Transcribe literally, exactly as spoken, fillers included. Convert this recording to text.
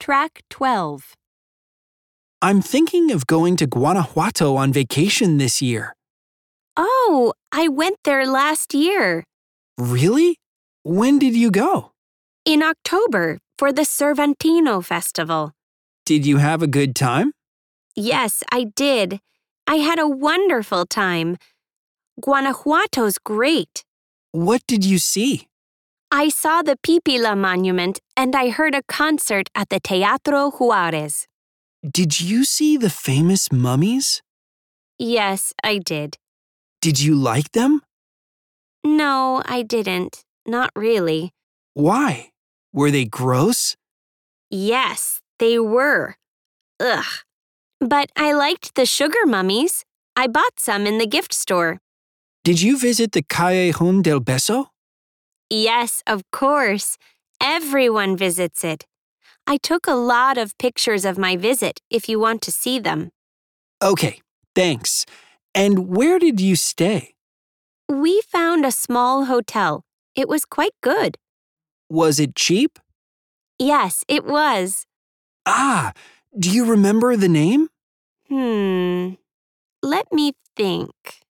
Track twelve. I'm thinking of going to Guanajuato on vacation this year. Oh, I went there last year. Really? When did you go? In October for the Cervantino Festival. Did you have a good time? Yes, I did. I had a wonderful time. Guanajuato's great. What did you see? I saw the Pipila Monument and I heard a concert at the Teatro Juarez. Did you see the famous mummies? Yes, I did. Did you like them? No, I didn't. Not really. Why? Were they gross? Yes, they were. Ugh. But I liked the sugar mummies. I bought some in the gift store. Did you visit the Callejon del Beso? Yes, of course. Everyone visits it. I took a lot of pictures of my visit if you want to see them. Okay, thanks. And where did you stay? We found a small hotel. It was quite good. Was it cheap? Yes, it was. Ah, do you remember the name? Hmm. Let me think.